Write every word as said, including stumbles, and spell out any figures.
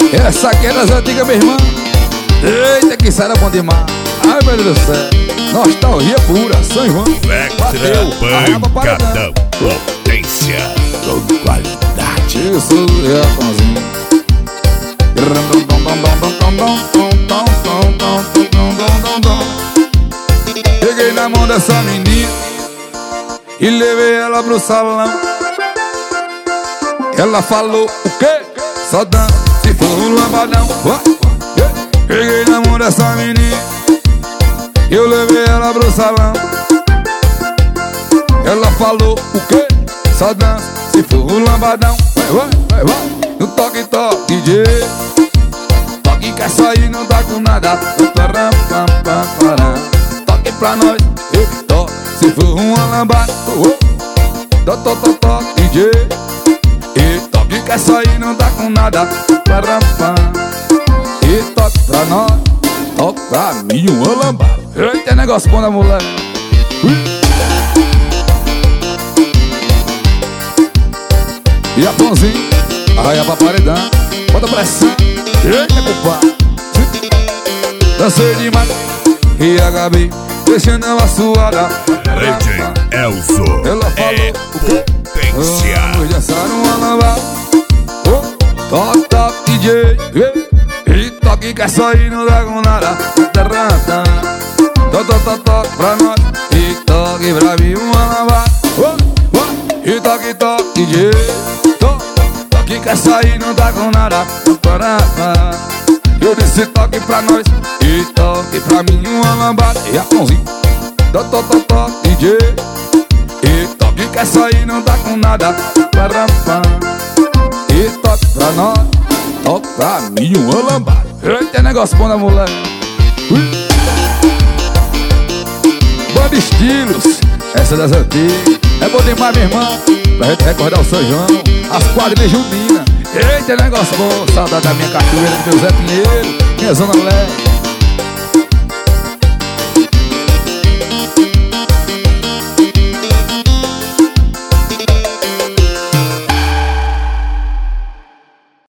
Essa aqui é das antigas, meu irmão. Eita, que isso era bom demais. Ai, meu Deus do céu. Nostalgia pura, São João. Vectra Pancadão, potência com qualidade. Isso, é, Afonzinho. Peguei na mão dessa menina e levei ela pro salão. Ela falou o quê? Só dança se for um lambadão. Peguei na mão dessa menina e eu levei ela pro salão. Ela falou o quê? Só dança se for um lambadão. Vai, vai, vai, vai. No toque, toque, D J. Toque que essa aí não dá com nada. Toque pra nós, e toque se for uma lambada. Toque, toque, toque, D J. E toque que essa aí não dá com nada. E toque pra nós, toque pra mim uma lambada. Eita, negócio bom da mulher. E a Afonzinho, arraia pra paredão, bota pressão. Eita, compadre. Dancei demais e acabei deixando ela suada. D J Elzo ela falou é potência. Vamos dançar uma lambada. Oh, toque, toque, D J. E toque que essa aí não dá com nada. Toque, toque, toque pra nós. E toque pra mim uma lambada. Oh, oh. E toque, toque, D J. Toque que essa aí não dá com nada. Eu disse toque pra nós e toque pra mim uma lambada. E a Afonzinho, toque, toque, toque, D J. E toque que essa aí não dá com nada. E toque pra nós, toque pra mim uma lambada. Eita, negócio bom da mulher. Banda Estilos, essa das antigas. É bom demais, meu irmão. Pra gente recordar o São João, as quadrilhas juninas. Eita, negócio bom. Saudade da minha cachoeira, do meu Zé Pinheiro, minha Zona Leste.